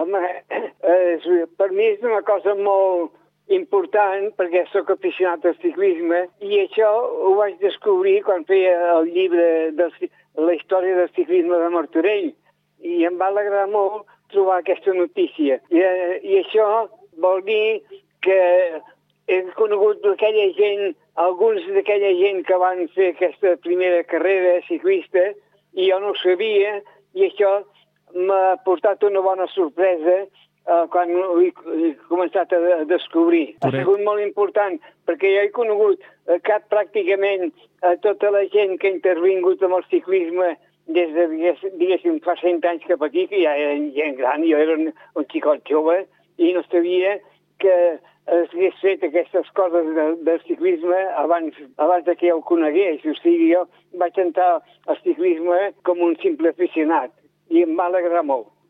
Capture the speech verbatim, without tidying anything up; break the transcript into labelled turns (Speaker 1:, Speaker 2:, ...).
Speaker 1: Home, és, per mi és una cosa molt important perquè sóc aficionat al ciclisme i això ho vaig descobrir quan feia el llibre de la història del ciclisme de Martorell i em va alegrar molt trobar aquesta notícia. I, i això vol dir que he conegut aquella gent, alguns d'aquella gent que van fer aquesta primera carrera ciclista i jo no ho sabia i això m'ha portat una bona sorpresa Uh, quan ho he, he començat a, a descobrir. Ha sigut molt important, perquè jo he conegut uh, cap pràcticament uh, tota la gent que ha intervingut amb el ciclisme des de, diguéssim, fa cent anys cap aquí, que ja eren gent gran, jo era un, un xicot jove, i no sabia que s'hagués fet aquestes coses de, del ciclisme abans, abans de que jo el conegués. O sigui, jo vaig entrar al ciclisme com un simple aficionat, i em va alegrar molt.